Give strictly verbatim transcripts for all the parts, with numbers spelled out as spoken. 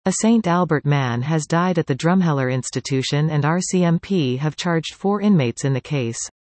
A Saint Albert man has died at the Drumheller institution and R C M P have charged four inmates in the case.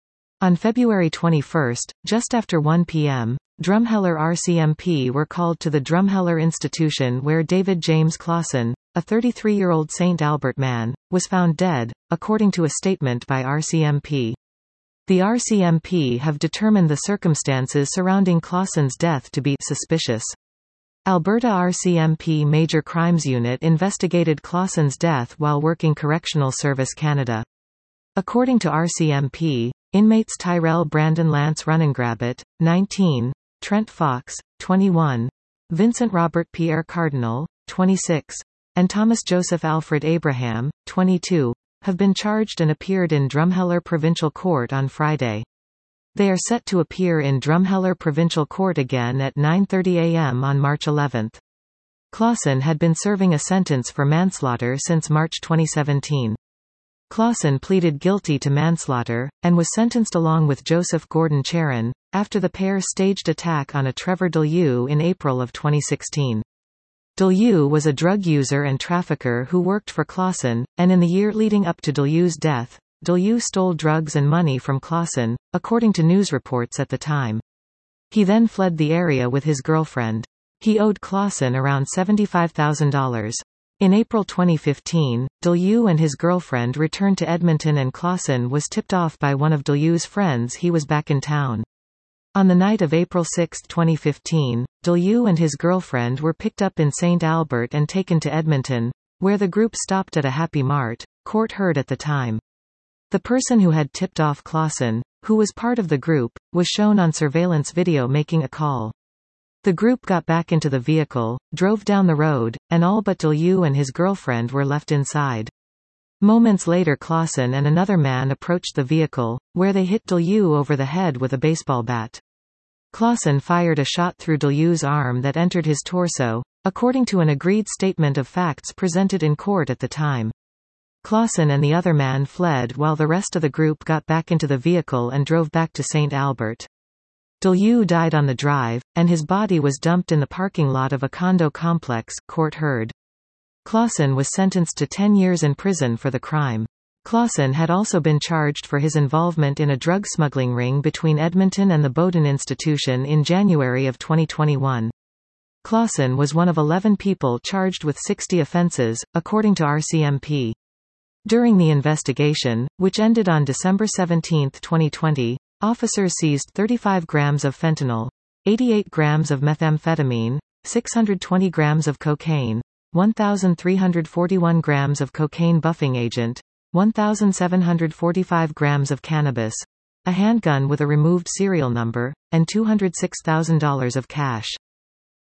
On February twenty-first, just after one p m, Drumheller R C M P were called to the Drumheller institution where David James Clausen, a thirty-three-year-old Saint Albert man, was found dead, according to a statement by R C M P. The R C M P have determined the circumstances surrounding Clausen's death to be suspicious. Alberta R C M P Major Crimes Unit investigated Clausen's death while working Correctional Service Canada. According to R C M P, inmates Tyrell Brandon Lance Runningrabbit, nineteen, Trent Fox, twenty-one, Vincent Robert Pierre Cardinal, twenty-six, and Thomas Joseph Alfred Abraham, twenty-two, have been charged and appeared in Drumheller Provincial Court on Friday. They are set to appear in Drumheller Provincial Court again at nine thirty a m on March eleventh. Clausen had been serving a sentence for manslaughter since March twenty seventeen. Clausen pleaded guilty to manslaughter, and was sentenced along with Joseph Gordon Charon, after the pair staged attack on a Trevor Delew in April of twenty sixteen. Delew was a drug user and trafficker who worked for Clausen, and in the year leading up to Delew's death, Delew stole drugs and money from Clausen, according to news reports at the time. He then fled the area with his girlfriend. He owed Clausen around seventy-five thousand dollars. In April twenty fifteen, Delew and his girlfriend returned to Edmonton and Clausen was tipped off by one of Delew's friends he was back in town. On the night of April sixth twenty fifteen, Delew and his girlfriend were picked up in Saint Albert and taken to Edmonton, where the group stopped at a Happy Mart, court heard at the time. The person who had tipped off Clausen, who was part of the group, was shown on surveillance video making a call. The group got back into the vehicle, drove down the road, and all but Delew and his girlfriend were left inside. Moments later Clausen and another man approached the vehicle, where they hit Delew over the head with a baseball bat. Clausen fired a shot through Delew's arm that entered his torso, according to an agreed statement of facts presented in court at the time. Clausen and the other man fled while the rest of the group got back into the vehicle and drove back to Saint Albert. Delew died on the drive, and his body was dumped in the parking lot of a condo complex, court heard. Clausen was sentenced to ten years in prison for the crime. Clausen had also been charged for his involvement in a drug smuggling ring between Edmonton and the Bowden Institution in January of twenty twenty-one. Clausen was one of eleven people charged with sixty offences, according to R C M P. During the investigation, which ended on December seventeenth twenty twenty, officers seized thirty-five grams of fentanyl, eighty-eight grams of methamphetamine, six hundred twenty grams of cocaine, one thousand three hundred forty-one grams of cocaine buffing agent, one thousand seven hundred forty-five grams of cannabis, a handgun with a removed serial number, and two hundred six thousand dollars of cash.